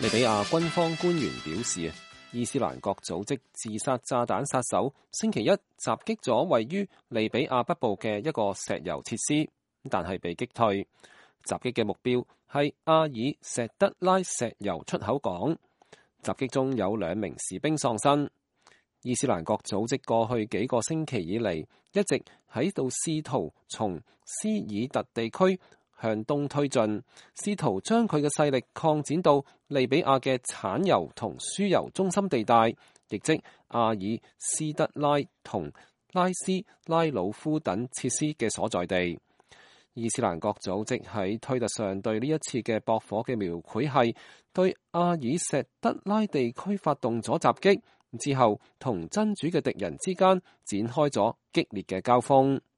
利比亞軍方官員表示，伊斯蘭國組織自殺炸彈殺手星期一襲擊咗位於利比亞北部嘅一個石油設施，但係被擊退。襲擊嘅目標係阿爾石德拉石油出口港。襲擊中有2名士兵喪生。伊斯蘭國組織過去幾個星期以嚟一直喺度試圖從斯爾特地區向東推進，試圖將佢嘅勢力擴展到利比亞嘅產油同輸油中心地帶，亦即阿爾斯德拉同拉斯拉魯夫等設施嘅所在地。伊斯蘭國組織喺推特上對呢一次嘅駁火嘅描繪係對阿爾石德拉地區發動咗襲擊之後，同真主嘅敵人之間展開咗激烈嘅交鋒。